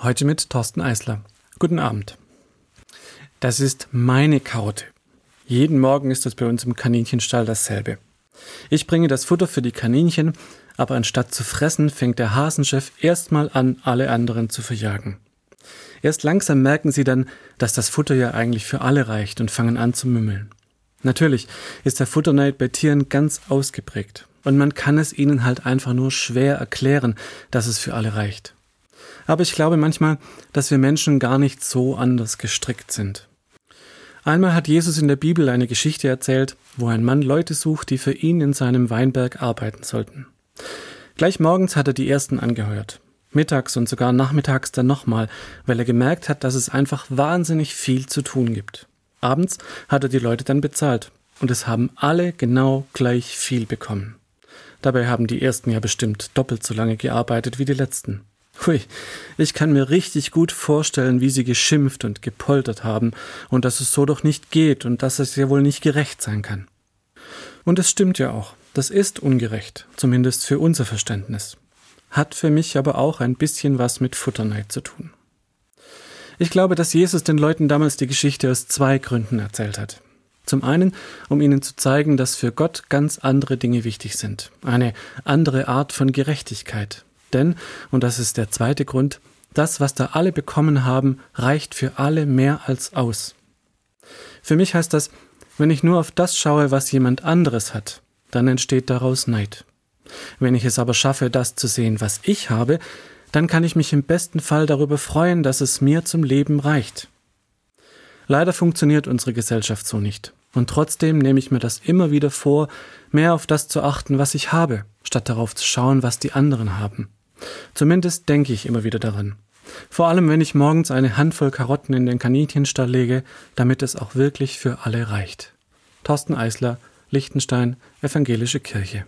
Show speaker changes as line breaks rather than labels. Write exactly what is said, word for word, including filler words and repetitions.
Heute mit Thorsten Eisler. Guten Abend. Das ist meine Karotte. Jeden Morgen ist das bei uns im Kaninchenstall dasselbe. Ich bringe das Futter für die Kaninchen, aber anstatt zu fressen, fängt der Hasenchef erstmal an, alle anderen zu verjagen. Erst langsam merken sie dann, dass das Futter ja eigentlich für alle reicht und fangen an zu mümmeln. Natürlich ist der Futterneid bei Tieren ganz ausgeprägt und man kann es ihnen halt einfach nur schwer erklären, dass es für alle reicht. Aber ich glaube manchmal, dass wir Menschen gar nicht so anders gestrickt sind. Einmal hat Jesus in der Bibel eine Geschichte erzählt, wo ein Mann Leute sucht, die für ihn in seinem Weinberg arbeiten sollten. Gleich morgens hat er die ersten angeheuert. Mittags und sogar nachmittags dann nochmal, weil er gemerkt hat, dass es einfach wahnsinnig viel zu tun gibt. Abends hat er die Leute dann bezahlt und es haben alle genau gleich viel bekommen. Dabei haben die ersten ja bestimmt doppelt so lange gearbeitet wie die letzten. Hui, ich kann mir richtig gut vorstellen, wie sie geschimpft und gepoltert haben und dass es so doch nicht geht und dass es ja wohl nicht gerecht sein kann. Und es stimmt ja auch, das ist ungerecht, zumindest für unser Verständnis. Hat für mich aber auch ein bisschen was mit Futterneid zu tun. Ich glaube, dass Jesus den Leuten damals die Geschichte aus zwei Gründen erzählt hat. Zum einen, um ihnen zu zeigen, dass für Gott ganz andere Dinge wichtig sind, eine andere Art von Gerechtigkeit. Denn, und das ist der zweite Grund, das, was da alle bekommen haben, reicht für alle mehr als aus. Für mich heißt das, wenn ich nur auf das schaue, was jemand anderes hat, dann entsteht daraus Neid. Wenn ich es aber schaffe, das zu sehen, was ich habe, dann kann ich mich im besten Fall darüber freuen, dass es mir zum Leben reicht. Leider funktioniert unsere Gesellschaft so nicht. Und trotzdem nehme ich mir das immer wieder vor, mehr auf das zu achten, was ich habe, statt darauf zu schauen, was die anderen haben. Zumindest denke ich immer wieder daran. Vor allem, wenn ich morgens eine Handvoll Karotten in den Kaninchenstall lege, damit es auch wirklich für alle reicht. Thorsten Eisler, Lichtenstein, Evangelische Kirche.